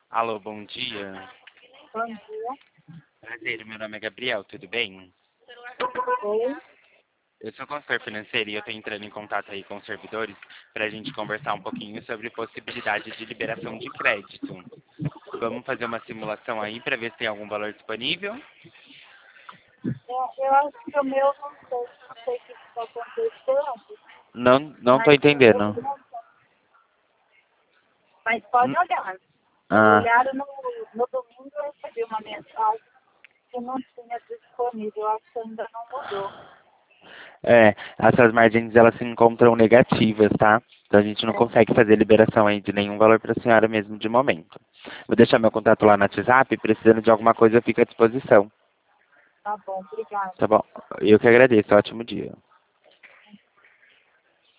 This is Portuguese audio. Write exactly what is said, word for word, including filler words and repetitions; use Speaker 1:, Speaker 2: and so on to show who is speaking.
Speaker 1: Alô, bom dia.
Speaker 2: Bom dia.
Speaker 1: Prazer, meu nome é Gabriel, tudo bem?
Speaker 2: Oi.
Speaker 1: Eu sou consultor financeiro e eu estou entrando em contato aí com os servidores para a gente conversar um pouquinho sobre possibilidade de liberação de crédito. Vamos fazer uma simulação aí para ver se tem algum valor disponível?
Speaker 2: É, eu acho que o meu não sei, não sei o que está acontecendo,
Speaker 1: Não, não estou
Speaker 2: mas eu
Speaker 1: entendendo.
Speaker 2: não Mas pode
Speaker 1: Hum,
Speaker 2: olhar.
Speaker 1: Ah,
Speaker 2: Olharam no, no domingo, eu recebi uma mensagem que não tinha disponível. Eu acho que ainda não mudou.
Speaker 1: é, essas margens elas se encontram negativas, tá? Então a gente não
Speaker 2: É,
Speaker 1: consegue fazer liberação aí de nenhum valor para a senhora mesmo de momento. Vou deixar meu contato lá no WhatsApp, precisando de alguma coisa eu fico à disposição.
Speaker 2: tá bom, obrigada.
Speaker 1: Tá bom? Eu que agradeço, ótimo dia.